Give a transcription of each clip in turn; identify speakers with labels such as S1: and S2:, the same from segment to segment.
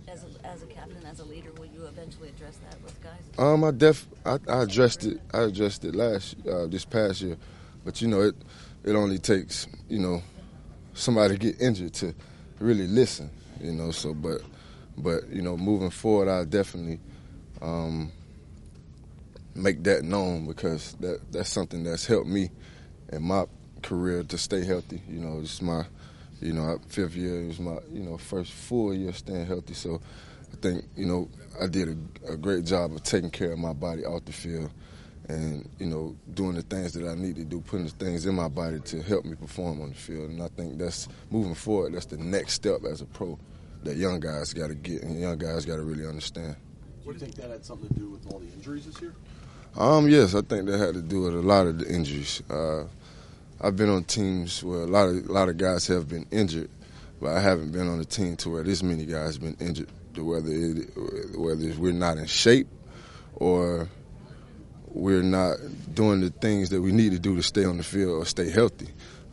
S1: as a captain, as a leader, will you eventually address that with guys?
S2: I addressed it. I addressed it this past year, but it only takes somebody to get injured to really listen. So but moving forward, I definitely make that known because that's something that's helped me in my career to stay healthy. It's my fifth year. It was my first full year staying healthy. So I think I did a great job of taking care of my body off the field, and doing the things that I need to do, putting the things in my body to help me perform on the field. And I think that's moving forward. That's the next step as a pro that young guys got to get, and young guys got to really understand.
S3: Do you think that had something to do with all the injuries this year?
S2: Yes, I think that had to do with a lot of the injuries. I've been on teams where a lot of guys have been injured, but I haven't been on a team to where this many guys have been injured. Whether we're not in shape or we're not doing the things that we need to do to stay on the field or stay healthy.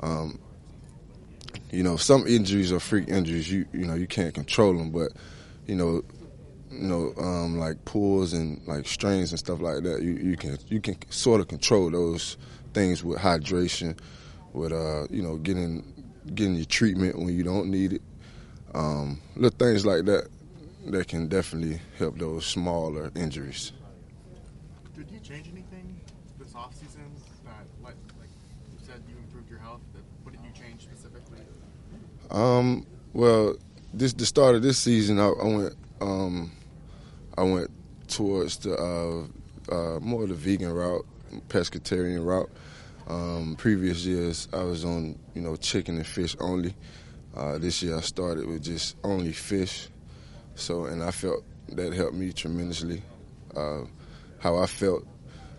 S2: Some injuries are freak injuries. You can't control them, but like pulls and like strains and stuff like that, you can sort of control those things with hydration, with getting your treatment when you don't need it. Little things like that can definitely help those smaller injuries.
S4: Did you change anything this offseason that, like you said, you improved your health? What did you change specifically?
S2: Well, the start of this season, I went towards the more of the vegan route, pescatarian route. Previous years, I was on chicken and fish only. This year, I started with just only fish. And I felt that helped me tremendously. How I felt,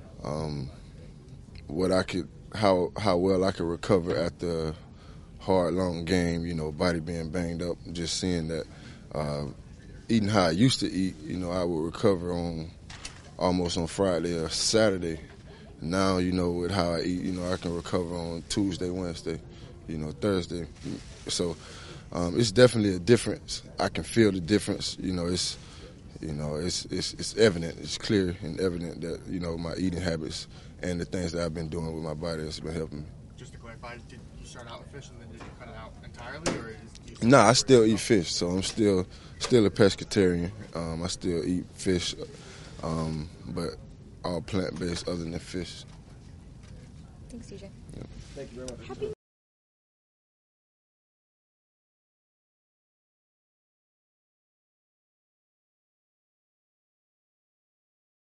S2: how well I could recover after a hard, long game. Body being banged up. Just seeing that, eating how I used to eat. I would recover almost on Friday or Saturday. Now, with how I eat, I can recover on Tuesday, Wednesday, Thursday. So it's definitely a difference. I can feel the difference. It's evident. It's clear and evident that my eating habits and the things that I've been doing with my body has been helping me.
S4: Just to clarify, did you start out with fish and then did you cut it out entirely, or
S2: No, I still eat fish, so I'm still a pescatarian. I still eat fish, but all plant-based other than fish.
S5: Thanks, DJ.
S2: Yeah.
S3: Thank you very much.